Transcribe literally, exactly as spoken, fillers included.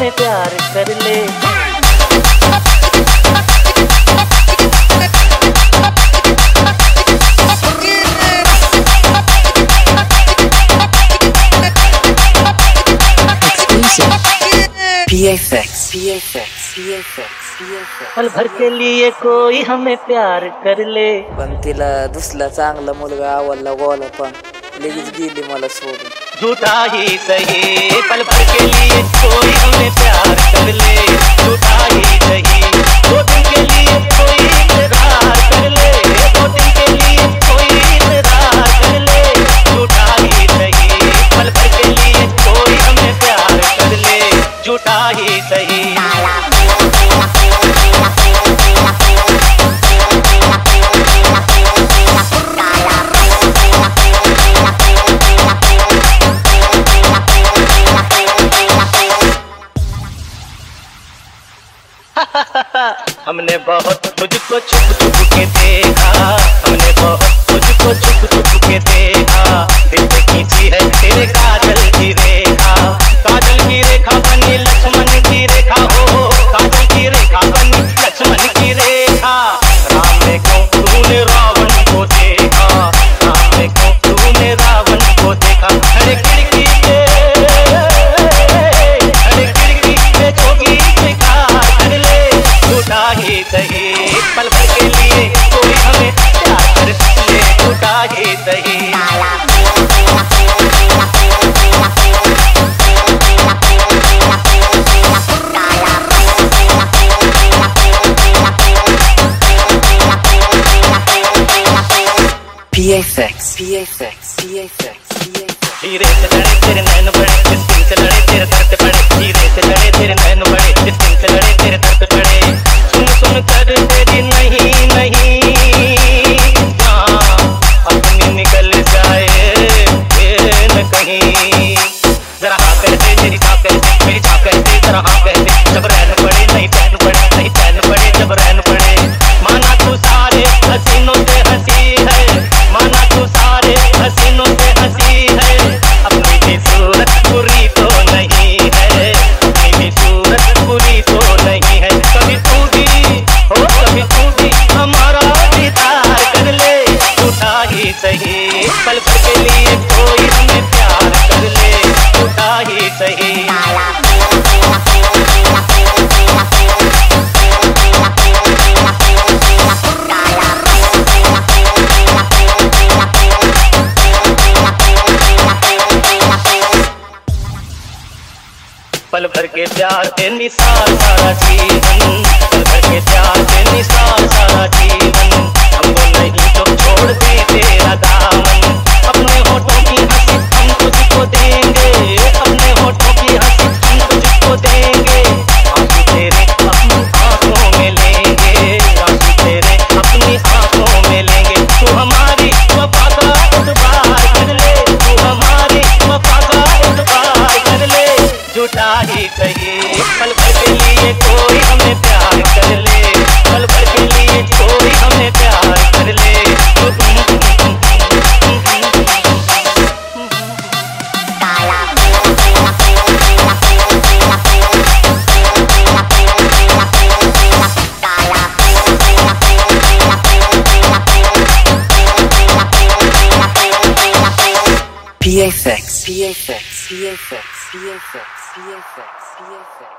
हमें प्यार कर ले। P F X, P F X, P F X, P F X. पल भर के लिए कोई हमें प्यार कर ले। पण तिला दुसला चांगला मुलगा आवडला गोला पण लगेच गेली मला सोडून। झूठा ही सही पल भर के लिए कोई हमें प्यार कर ले। झूठा ही सही दो दिन के लिए कोई इंतजार कर ले। दो दिन के लिए कोई इंतजार कर ले। झूठा ही सही पल भर के लिए कोई हमें प्यार कर ले। झूठा ही सही हमने बहुत तुझको छुप छुप के देखा। हमने बहुत तुझको छुप छुप के देखा। दिल पे खींची है तेरे काजल की रेखा। काजल की रेखा बनी लक्ष्मण की रेखा हो। काजल की रेखा बनी लक्ष्मण की रेखा। राम ने क्यों तूने रावण को देखा। राम ने क्यों तूने रावण को देखा। अरे खिड़की पे अरे खिड़की पे जोगी स्वीकार कर ले। झूठा ही सही पल भर के लिए कोई हमें प्यार कर ले। झूठा ही सही P F X, P F X, P F X, P F X. हीरे से लड़े तेरे नैन बड़े, स्किन से लड़े तेरे दर्द पड़े। हीरे से लड़े तेरे नैन बड़े, स्किन से लड़े तेरे दर्द पड़े। सुन सुन कर तेरी नहीं नहीं हाँ अपनी निकल जाए न कहीं। जरा हाँ कर दे मेरी हाँ कर दे मेरी हाँ कर दे जरा हाँ कर दे। जब रहन पड़े नहीं चैन पड़े नहीं चैन पड़े जब रहन पड़े। माना तू सारे हसीनों से हंसी है। माना तू सारे हसीनों से हंसी है। अपनी भी सूरत बुरी तो नहीं है। अपनी भी सूरत बुरी तो नहीं है। कभी तू भी हो कभी तू भी हमारा दीदार कर ले। झूठा ही सही पल भर के लिए कोई हमें प्यार कर ले। झूठा ही सही पल भर के प्यार से निसार सारा जीवन। पल भर के प्यार से निसार सारा जीवन। हमको नहीं तो छोड़ दे तेरा दामन। अपने होठों की हंसी हम तुझको देंगे। अपने होठों की हंसी हम तुझको देंगे। आंसू तेरे अपनी आंखों में लेंगे। आंसू तेरे अपनी आंखों में लेंगे। तू हमारी वफा का एतबार कर ले। तू हमारी वफा का एतबार कर ले। झूठा ही सही पल भर के लिए कोई हमें प्यार कर ले। पल भर के लिए कोई हमें प्यार कर ले। P F X, P F X, P F X, P F X, P F X, P F X.